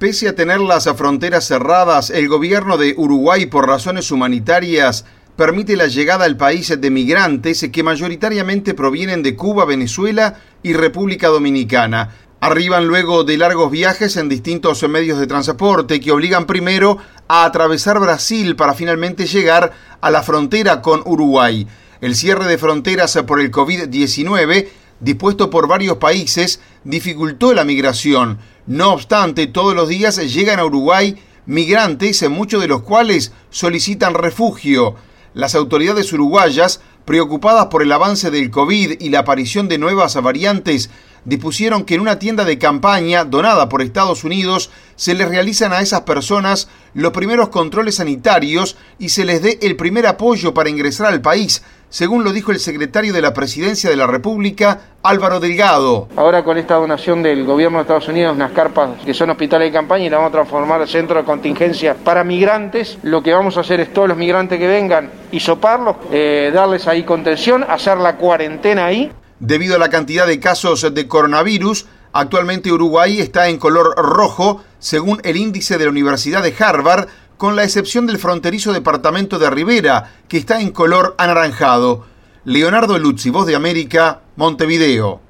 Pese a tener las fronteras cerradas, el gobierno de Uruguay, por razones humanitarias, permite la llegada al país de migrantes que mayoritariamente provienen de Cuba, Venezuela y República Dominicana. Arriban luego de largos viajes en distintos medios de transporte que obligan primero a atravesar Brasil para finalmente llegar a la frontera con Uruguay. El cierre de fronteras por el COVID-19, dispuesto por varios países, dificultó la migración. No obstante, todos los días llegan a Uruguay migrantes, muchos de los cuales solicitan refugio. Las autoridades uruguayas, preocupadas por el avance del COVID y la aparición de nuevas variantes, dispusieron que en una tienda de campaña donada por Estados Unidos se les realizan a esas personas los primeros controles sanitarios y se les dé el primer apoyo para ingresar al país, según lo dijo el secretario de la Presidencia de la República, Álvaro Delgado. Ahora con esta donación del gobierno de Estados Unidos, unas carpas que son hospitales de campaña y las vamos a transformar en centro de contingencia para migrantes. Lo que vamos a hacer es todos los migrantes que vengan, hisoparlos, darles ahí contención, hacer la cuarentena ahí. Debido a la cantidad de casos de coronavirus, actualmente Uruguay está en color rojo, según el índice de la Universidad de Harvard, con la excepción del fronterizo departamento de Rivera, que está en color anaranjado. Leonardo Luzzi, Voz de América, Montevideo.